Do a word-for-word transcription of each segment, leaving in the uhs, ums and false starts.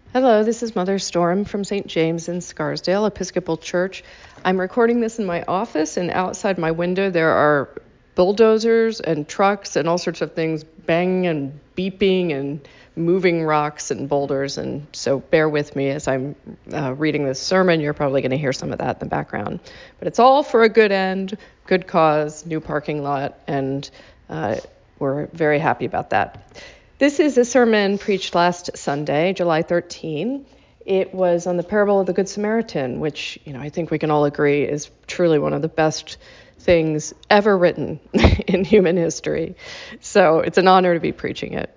Hello, this is Mother Storm from Saint James in Scarsdale Episcopal Church. I'm recording this in my office, and outside my window there are bulldozers and trucks and all sorts of things banging and beeping and moving rocks and boulders, and so bear with me as I'm uh, reading this sermon. You're probably going to hear some of that in the background. But it's all for a good end, good cause, new parking lot, and uh, we're very happy about that. This is a sermon preached last Sunday, July thirteenth. It was on the parable of the Good Samaritan, which, you know, I think we can all agree is truly one of the best things ever written in human history. So it's an honor to be preaching it.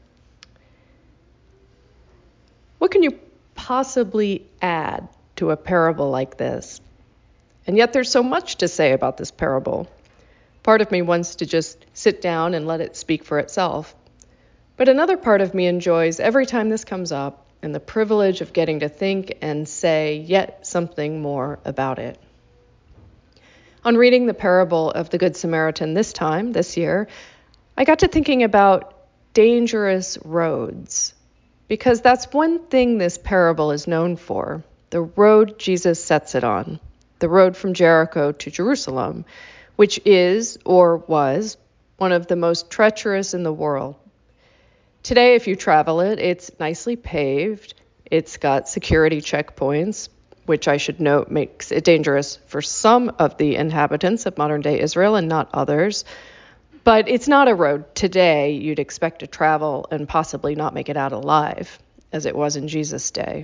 What can you possibly add to a parable like this? And yet there's so much to say about this parable. Part of me wants to just sit down and let it speak for itself. But another part of me enjoys every time this comes up and the privilege of getting to think and say yet something more about it. On reading the parable of the Good Samaritan this time, this year, I got to thinking about dangerous roads, because that's one thing this parable is known for, the road Jesus sets it on, the road from Jericho to Jerusalem, which is, or was, one of the most treacherous in the world. Today, if you travel it, it's nicely paved. It's got security checkpoints, which I should note makes it dangerous for some of the inhabitants of modern-day Israel and not others. But it's not a road today you'd expect to travel and possibly not make it out alive, as it was in Jesus' day.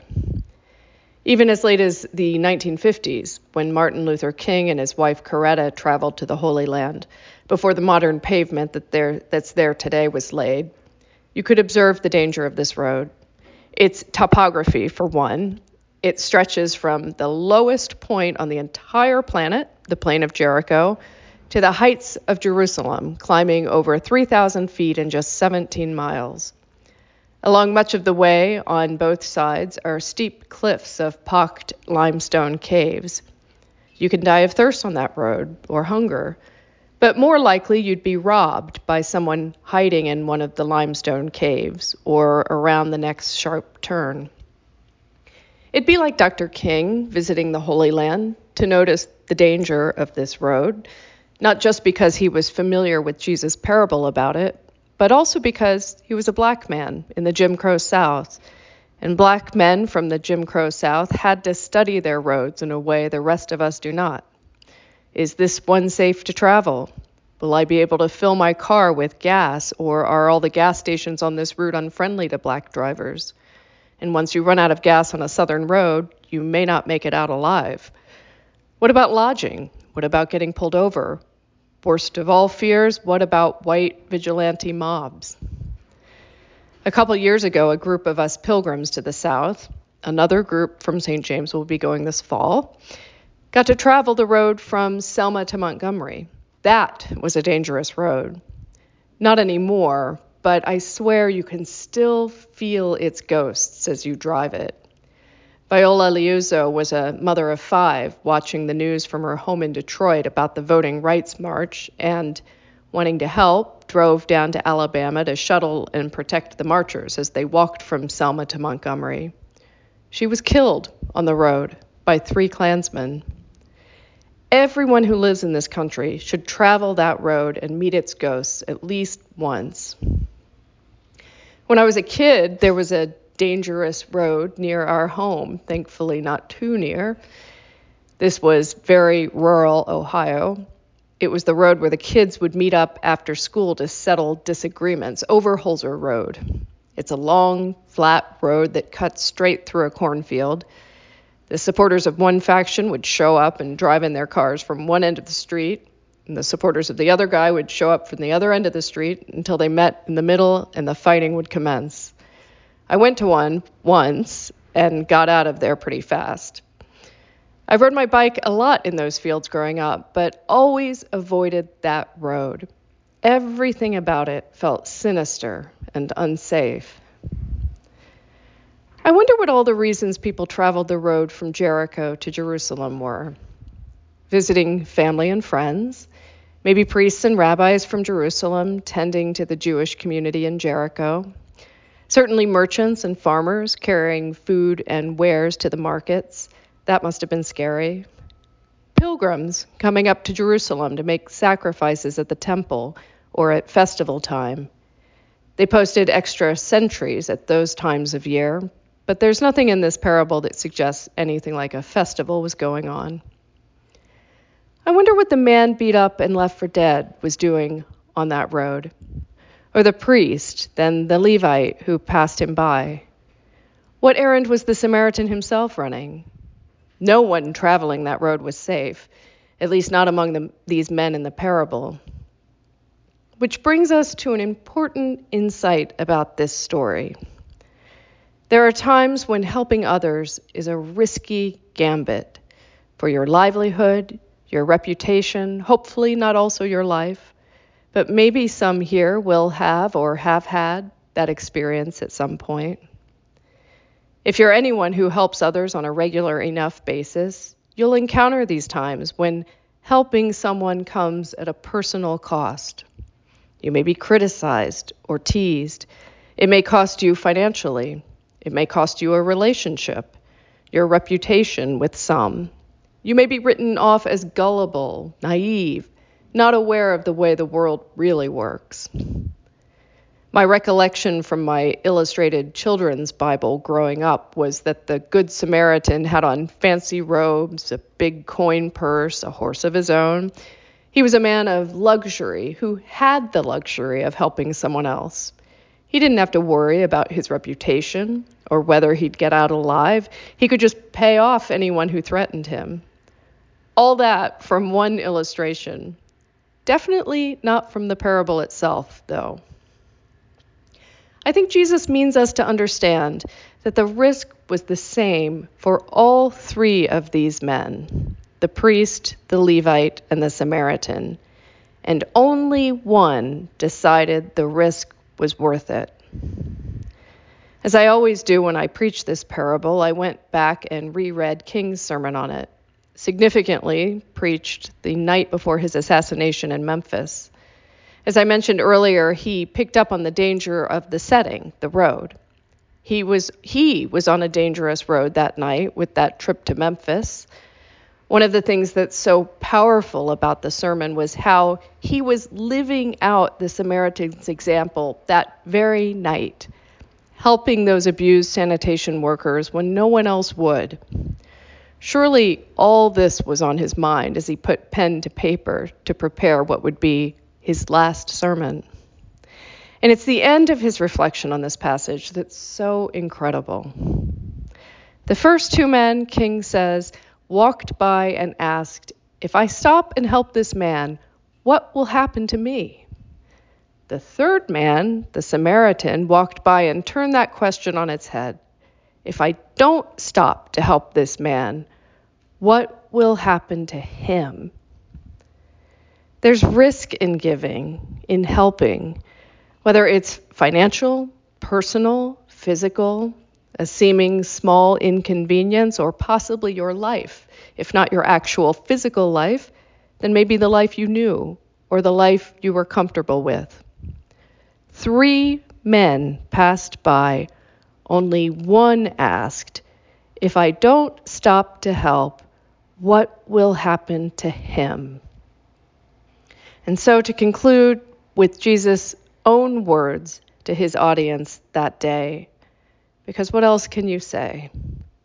Even as late as the nineteen fifties, when Martin Luther King and his wife Coretta traveled to the Holy Land, before the modern pavement that there, that's there today was laid, you could observe the danger of this road. Its topography, for one. It stretches from the lowest point on the entire planet, the plain of Jericho, to the heights of Jerusalem, climbing over three thousand feet in just seventeen miles. Along much of the way, on both sides, are steep cliffs of pocked limestone caves. You can die of thirst on that road, or hunger. But more likely you'd be robbed by someone hiding in one of the limestone caves or around the next sharp turn. It'd be like Doctor King visiting the Holy Land to notice the danger of this road, not just because he was familiar with Jesus' parable about it, but also because he was a black man in the Jim Crow South, and black men from the Jim Crow South had to study their roads in a way the rest of us do not. Is this one safe to travel? Will I be able to fill my car with gas, or are all the gas stations on this route unfriendly to black drivers? And once you run out of gas on a southern road, you may not make it out alive. What about lodging? What about getting pulled over? Worst of all fears, what about white vigilante mobs? A couple years ago, a group of us pilgrims to the south, another group from Saint James will be going this fall, got to travel the road from Selma to Montgomery. That was a dangerous road. Not anymore, but I swear you can still feel its ghosts as you drive it. Viola Liuzzo was a mother of five watching the news from her home in Detroit about the Voting Rights March and, wanting to help, drove down to Alabama to shuttle and protect the marchers as they walked from Selma to Montgomery. She was killed on the road by three Klansmen. Everyone who lives in this country should travel that road and meet its ghosts at least once. When I was a kid, there was a dangerous road near our home, thankfully not too near. This was very rural Ohio. It was the road where the kids would meet up after school to settle disagreements, over Holzer Road. It's a long, flat road that cuts straight through a cornfield. The supporters of one faction would show up and drive in their cars from one end of the street, and the supporters of the other guy would show up from the other end of the street until they met in the middle and the fighting would commence. I went to one once and got out of there pretty fast. I rode my bike a lot in those fields growing up, but always avoided that road. Everything about it felt sinister and unsafe. I wonder what all the reasons people traveled the road from Jericho to Jerusalem were. Visiting family and friends, maybe priests and rabbis from Jerusalem tending to the Jewish community in Jericho. Certainly merchants and farmers carrying food and wares to the markets. That must have been scary. Pilgrims coming up to Jerusalem to make sacrifices at the temple or at festival time. They posted extra sentries at those times of year, but there's nothing in this parable that suggests anything like a festival was going on. I wonder what the man beat up and left for dead was doing on that road, or the priest, then the Levite who passed him by. What errand was the Samaritan himself running? No one traveling that road was safe, at least not among the, these men in the parable. Which brings us to an important insight about this story. There are times when helping others is a risky gambit for your livelihood, your reputation, hopefully not also your life, but maybe some here will have or have had that experience at some point. If you're anyone who helps others on a regular enough basis, you'll encounter these times when helping someone comes at a personal cost. You may be criticized or teased. It may cost you financially. It may cost you a relationship, your reputation with some. You may be written off as gullible, naive, not aware of the way the world really works. My recollection from my illustrated children's Bible growing up was that the Good Samaritan had on fancy robes, a big coin purse, a horse of his own. He was a man of luxury who had the luxury of helping someone else. He didn't have to worry about his reputation or whether he'd get out alive. He could just pay off anyone who threatened him. All that from one illustration. Definitely not from the parable itself, though. I think Jesus means us to understand that the risk was the same for all three of these men, the priest, the Levite, and the Samaritan, and only one decided the risk was worth it. As I always do when I preach this parable, I went back and reread King's sermon on it, significantly preached the night before his assassination in Memphis. As I mentioned earlier, he picked up on the danger of the setting, the road. He was he was on a dangerous road that night with that trip to Memphis. One of the things that's so powerful about the sermon was how he was living out the Samaritan's example that very night, helping those abused sanitation workers when no one else would. Surely all this was on his mind as he put pen to paper to prepare what would be his last sermon. And it's the end of his reflection on this passage that's so incredible. The first two men, King says, walked by and asked, "If I stop and help this man, what will happen to me?" The third man, the Samaritan, walked by and turned that question on its head. If I don't stop to help this man, what will happen to him? There's risk in giving, in helping, whether it's financial, personal, physical, a seeming small inconvenience, or possibly your life. If not your actual physical life, then maybe the life you knew or the life you were comfortable with. Three men passed by. Only one asked, "If I don't stop to help, what will happen to him?" And so to conclude with Jesus' own words to his audience that day, because what else can you say?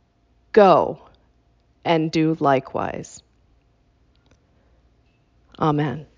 Go and do likewise. Amen.